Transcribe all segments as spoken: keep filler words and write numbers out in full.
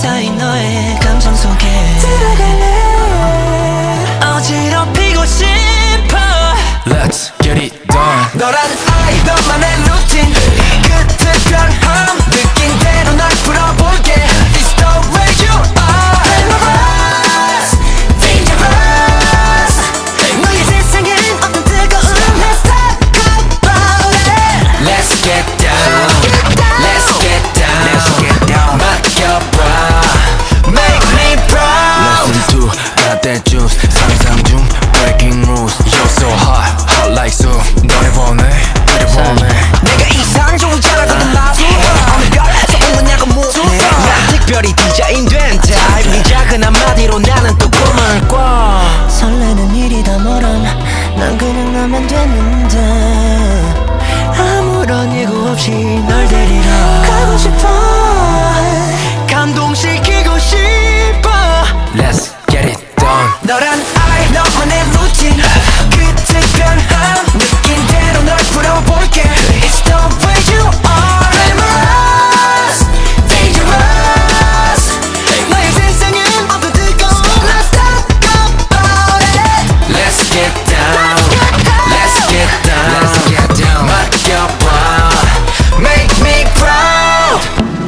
쌓인 너의 감정 속에 들어갈래. 어지럽히고 싶어. Let's get it done. 너란 아이 너만의 루틴 끝에 변함 느낀 대로 날 풀어볼게. It's the way you are. Dangerous, dangerous. 너의 세상엔 어떤 뜨거운 Let's talk about it. Let's get down. Let's get down. Let's get down. 맡겨봐. Make me proud. Listen to got that juice. 상상 중 breaking rules. You're so hot, hot like so. 너를 보내, 너를 보내. 내가 이상종자라고는 마주 어느 별에서 온 거냐고 묻네. 난 특별히 디자인된 타입. 네 작은 한마디로 나는 또 꿈을 꿔. 설레는 일이 다 너란 난 그냥 나면 됐는데 아무런 예고 없이 널 데리러 가고 싶어. 감동시키고 싶어. Let's get it done. 너란 아이 너만의 루틴 끝에 변함 느낀 대로 널 풀어볼게. It's the way you are. Glamorous, dangerous. 너의 세상엔 어떤 뜨거운 Let's talk about it. Let's get down. Let's get down. Let's get down. 맡겨봐. Make me proud.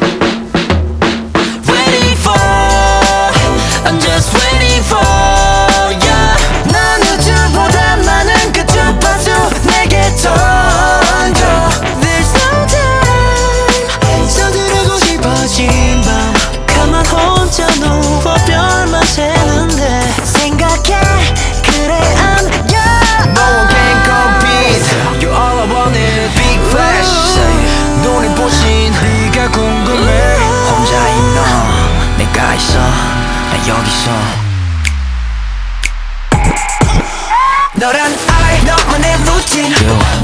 Ready for, I'm just waiting for ya. 난 우주보다 많은 그 주파수 내게 던져. There's no time. 서두르고 싶어진 밤 가만 혼자 누워 별만 새는데 생각해 그래 I'm young. No one can compete. You're all I wanted. Big flash. 눈이 부신 네가 궁금해. 혼자인 너 내가 있어 나 여기서. 너란 아이 너만의 루틴